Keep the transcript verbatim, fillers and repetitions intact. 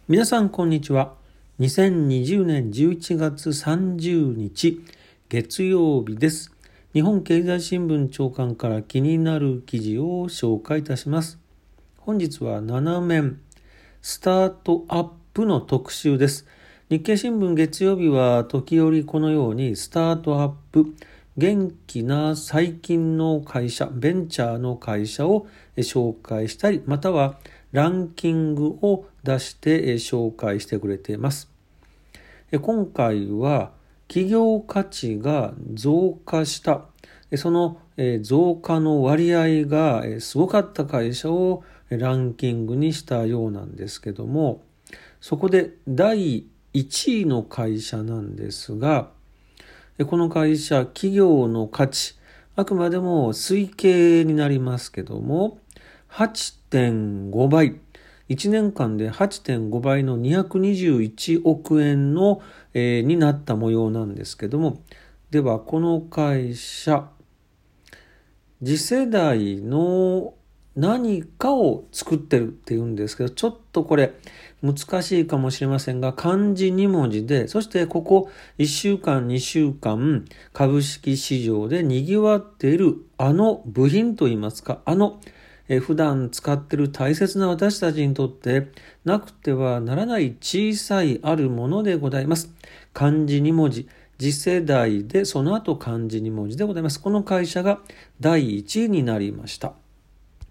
皆さんこんにちは。にせんにじゅうねんじゅういちがつさんじゅうにち月曜日です。日本経済新聞長官から気になる記事を紹介いたします。本日はなな面スタートアップの特集です。日経新聞月曜日は時折このようにスタートアップ、元気な最近の会社、ベンチャーの会社を紹介したり、またはランキングを出して紹介してくれています。今回は企業価値が増加した、その増加の割合がすごかった会社をランキングにしたようなんですけども、そこでだいいちいの会社なんですが、この会社、企業の価値、あくまでも推計になりますけども、はちてんごばい、いちねんかんで はちてんごばいのにひゃくにじゅういちおくえんの、えー、になった模様なんですけども、ではこの会社、次世代の何かを作ってるっていうんですけど、ちょっとこれ難しいかもしれませんが、漢字に文字で、そしてここいっしゅうかん、にしゅうかん、株式市場で賑わっているあの部品といいますか、あのえ普段使っている大切な私たちにとってなくてはならない小さいあるものでございます。漢字に文字。次世代でその後漢字に文字でございます。この会社がだいいちいになりました。